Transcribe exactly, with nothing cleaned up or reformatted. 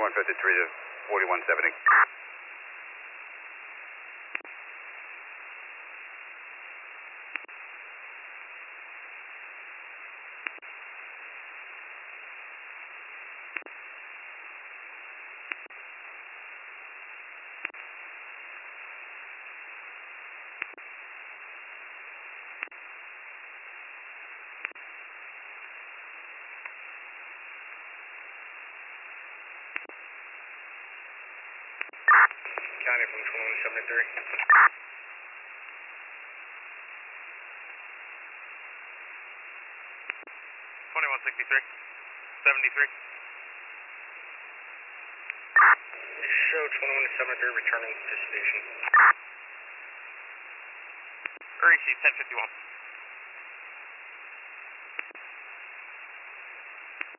twenty-one fifty-three to forty-one seventy. County from twenty-one seventy-three. twenty-one sixty-three. seventy-three. Show twenty-one seventy-three returning to station. Erie ten fifty-one.